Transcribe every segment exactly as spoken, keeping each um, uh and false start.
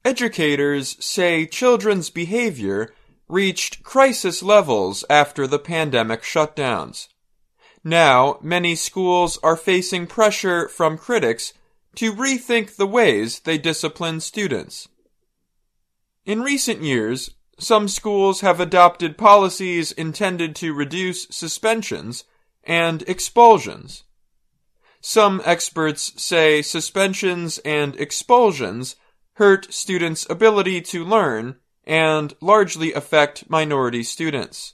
Educators say children's behavior reached crisis levels after the pandemic shutdowns. Now, many schools are facing pressure from critics to rethink the ways they discipline students. In recent years, some schools have adopted policies intended to reduce suspensions and expulsions. Some experts say suspensions and expulsions hurt students' ability to learn and largely affect minority students.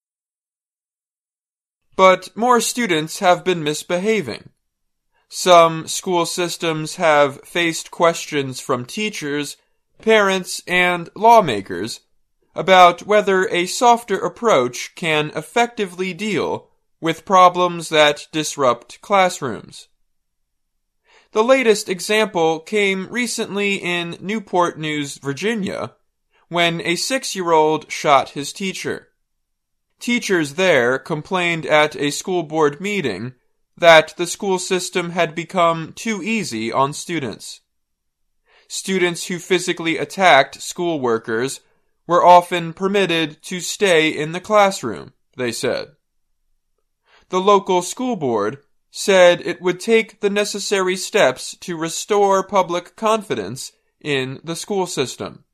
But more students have been misbehaving. Some school systems have faced questions from teachers, parents, and lawmakers about whether a softer approach can effectively deal with problems that disrupt classrooms. The latest example came recently in Newport News, Virginia, when a six-year-old shot his teacher. Teachers there complained at a school board meeting that the school system had become too easy on students. Students who physically attacked school workers were often permitted to stay in the classroom, they said. The local school board said it would take the necessary steps to restore public confidence in the school system.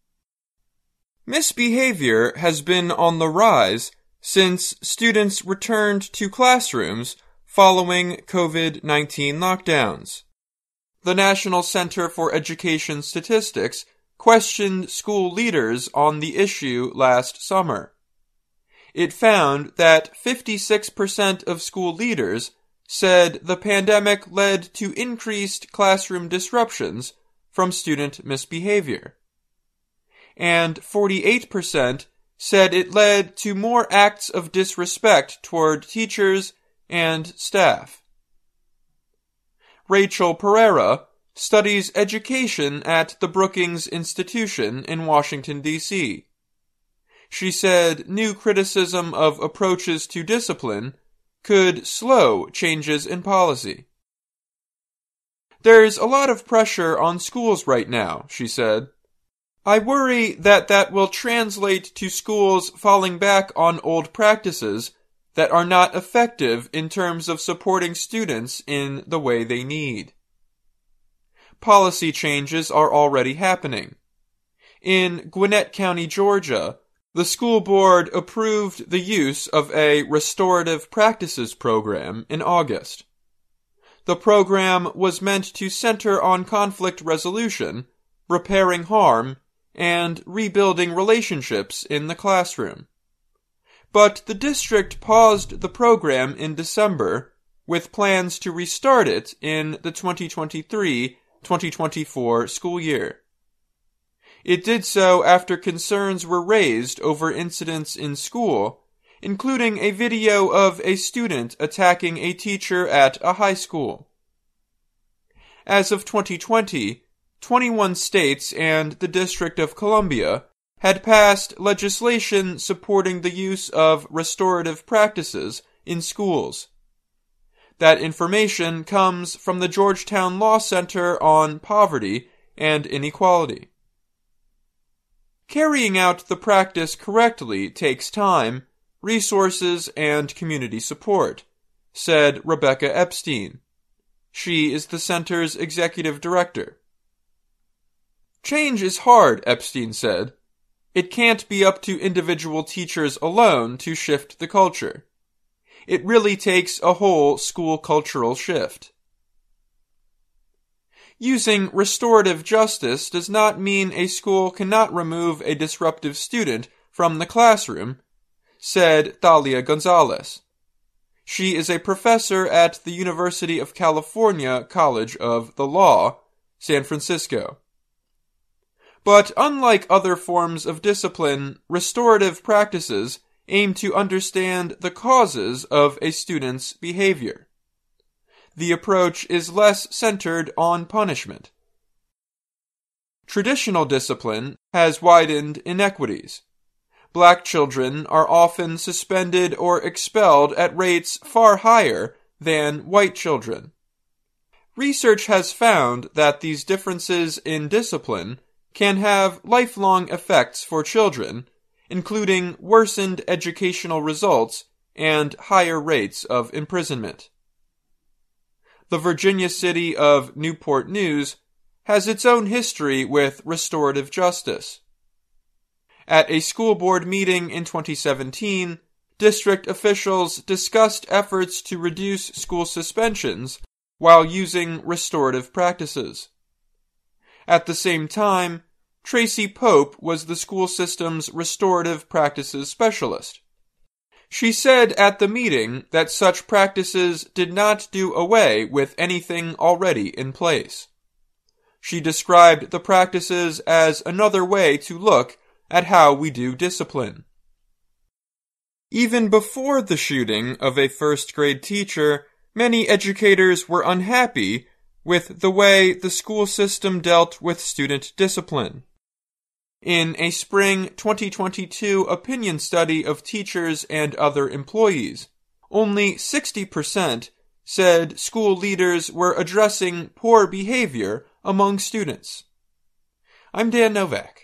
Misbehavior has been on the rise since students returned to classrooms following COVID nineteen lockdowns. The National Center for Education Statistics questioned school leaders on the issue last summer. It found that fifty-six percent of school leaders said the pandemic led to increased classroom disruptions from student misbehavior, and forty-eight percent said it led to more acts of disrespect toward teachers and staff. Rachel Pereira studies education at the Brookings Institution in Washington, D C She said new criticism of approaches to discipline could slow changes in policy. There's a lot of pressure on schools right now, she said. I worry that that will translate to schools falling back on old practices that are not effective in terms of supporting students in the way they need. Policy changes are already happening. In Gwinnett County, Georgia, the school board approved the use of a restorative practices program in August. The program was meant to center on conflict resolution, repairing harm, and rebuilding relationships in the classroom. But the district paused the program in December, with plans to restart it in the twenty twenty-three twenty twenty-four school year. It did so after concerns were raised over incidents in school, including a video of a student attacking a teacher at a high school. As of twenty twenty, twenty-one states and the District of Columbia had passed legislation supporting the use of restorative practices in schools. That information comes from the Georgetown Law Center on Poverty and Inequality. Carrying out the practice correctly takes time, resources, and community support, said Rebecca Epstein. She is the center's executive director. Change is hard, Epstein said. It can't be up to individual teachers alone to shift the culture. It really takes a whole school cultural shift. Using restorative justice does not mean a school cannot remove a disruptive student from the classroom, said Thalia Gonzalez. She is a professor at the University of California College of the Law, San Francisco. But unlike other forms of discipline, restorative practices aim to understand the causes of a student's behavior. The approach is less centered on punishment. Traditional discipline has widened inequities. Black children are often suspended or expelled at rates far higher than white children. Research has found that these differences in discipline can have lifelong effects for children, including worsened educational results and higher rates of imprisonment. The Virginia city of Newport News has its own history with restorative justice. At a school board meeting in twenty seventeen, district officials discussed efforts to reduce school suspensions while using restorative practices. At the same time, Tracy Pope was the school system's restorative practices specialist. She said at the meeting that such practices did not do away with anything already in place. She described the practices as another way to look at how we do discipline. Even before the shooting of a first-grade teacher, many educators were unhappy with the way the school system dealt with student discipline. In a spring twenty twenty-two opinion study of teachers and other employees, only sixty percent said school leaders were addressing poor behavior among students. I'm Dan Novak.